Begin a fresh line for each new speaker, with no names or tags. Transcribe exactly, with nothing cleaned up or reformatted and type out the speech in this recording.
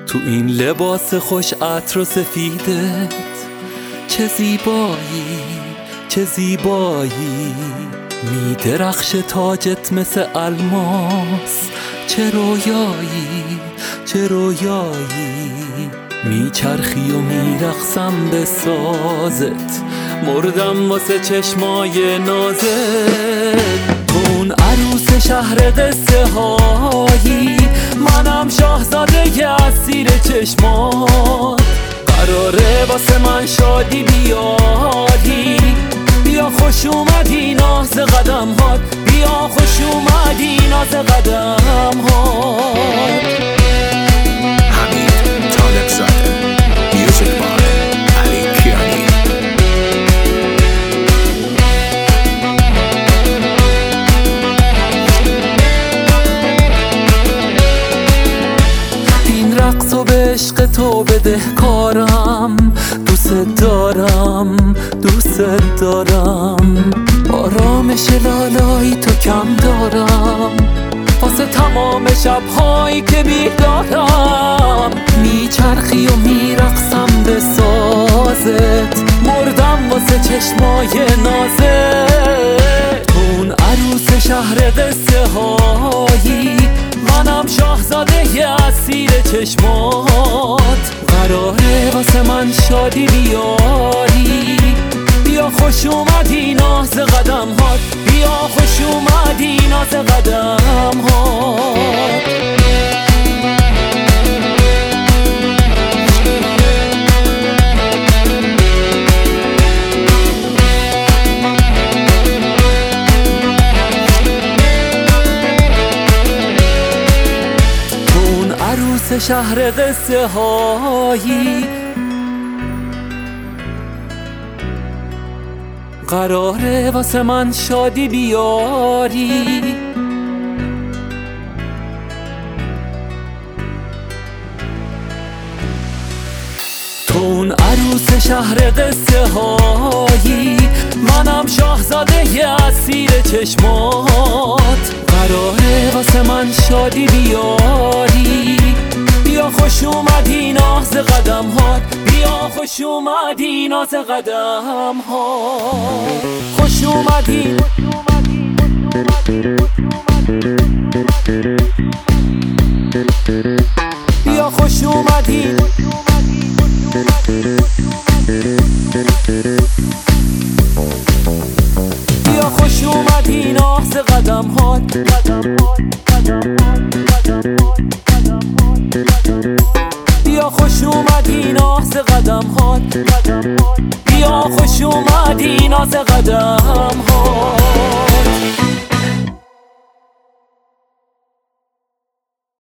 تو این لباس خوش عطر و سفیدت چه زیبایی، چه زیبایی، می درخش تاجت مثل الماس. چه رویایی، چه رویایی، می چرخی و می رقصم به سازت. مردم واسه چشمای نازت. تو اون عروس شهر قصه هایی، منم شاهزاده اسیر چشمات. قراره واسه من شادی بیاری، بیا خوش اومدی ناز قدم هات، بیا خوش اومدی ناز قدم هات.
حمید طالب زاده، میوزیک بای علی کیانی.
این رقص و به عشق تو بدهکارم، دوست دارم، دوست دارم. آرامش لالایی تو کم دارم، واسه تمام شبهایی که بیدارم. میچرخی و میرقصم به سازت، مردم واسه چشمای نازت. تو اون عروس شهر قصه هایی، منم شاهزاده اسیر چشمات. قراره واسه من شادی بیاری، بیا خوش اومدی ناز قدم هات، بیا خوش اومدی ناز قدم هات. عروس شهر قصه هایی، قراره واسه من شادی بیاری. تو اون عروس شهر قصه هایی، منم شاهزاده اسیر چشمات. قراره واسه من شادی بیاری، بیا خوش اومدی ناز قدم هات، بیا خوش اومدی ناز قدم هات. خوش اومدی، بیا خوش اومدی، بیا خوش اومدی ناز قدم هات. بیا خوش اومدی ناز قدم هات، بیا خوش اومدی ناز قدم